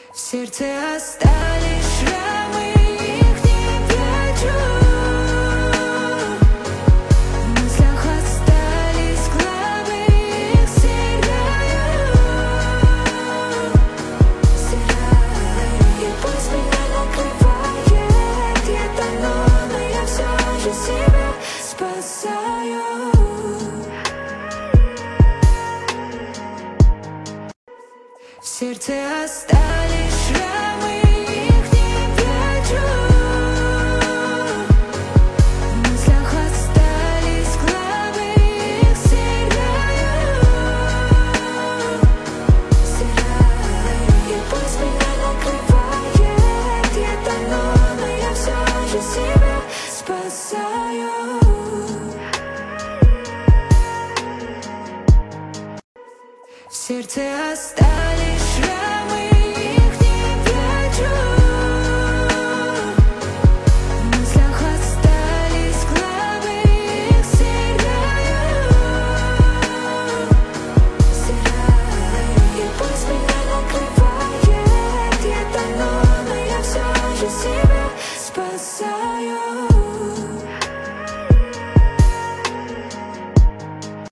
В сердце остались шрамы, их не прячу. В мыслях остались главы, их стираю. И пусть меня накрывает, я тону, но я все же себя спасаю. В сердце остались шрамы, их не прячу. В мыслях остались главы, их стираю. И пусть меня накрывает, я тону, но я все же себя спасаю. В сердце остались